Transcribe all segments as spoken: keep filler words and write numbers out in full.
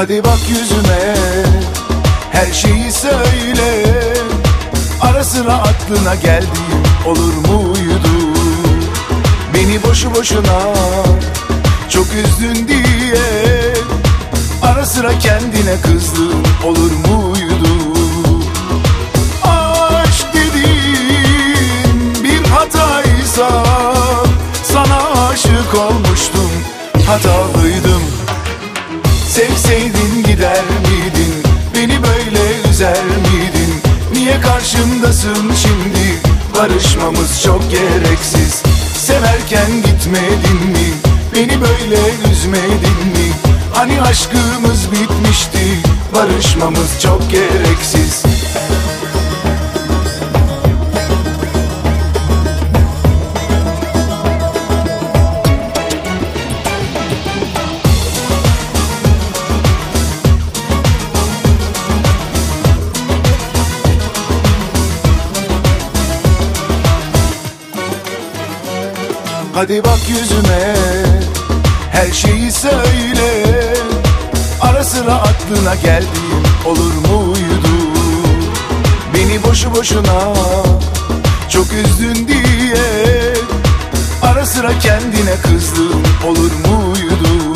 Hadi bak yüzüme, her şeyi söyle. Ara sıra aklına geldiğim olur muydu? Beni boşu boşuna çok üzdün diye ara sıra kendine kızdın olur muydu? Aşk dediğin bir hataysa sana aşık olmuştum, hatalıydım. Sevseydin gider miydin, beni böyle üzer miydin? Niye karşımdasın şimdi, barışmamız çok gereksiz. Severken gitmedin mi, beni böyle üzmedin mi? Hani aşkımız bitmişti, barışmamız çok gereksiz. Hadi bak yüzüme, her şeyi söyle. Ara sıra aklına geldiğim olur muydu? Beni boşu boşuna çok üzdün diye ara sıra kendine kızdın olur muydu?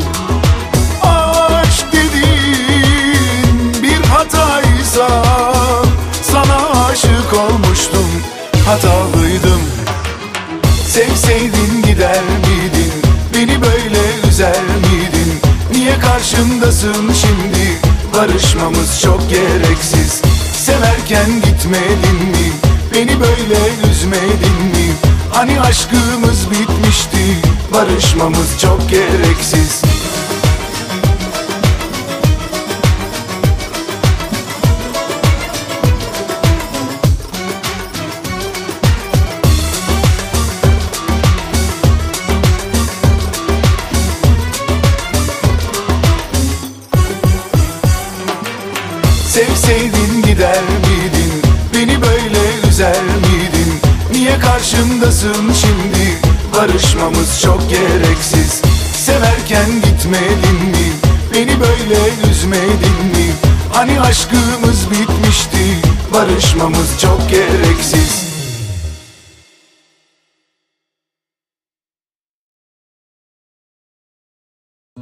Aşk dediğin bir hataysa sana aşık olmuştum, hatalıydım. Sevseydin gider miydin, beni böyle üzer miydin? Niye karşımdasın şimdi, barışmamız çok gereksiz. Severken gitmedin mi, beni böyle üzmedin mi? Hani aşkımız bitmişti, barışmamız çok gereksiz. Sevseydin gider miydin, beni böyle üzer miydin? Niye karşımdasın şimdi, barışmamız çok gereksiz. Severken gitmedin mi, beni böyle üzmedin mi? Hani aşkımız bitmişti, barışmamız çok gereksiz.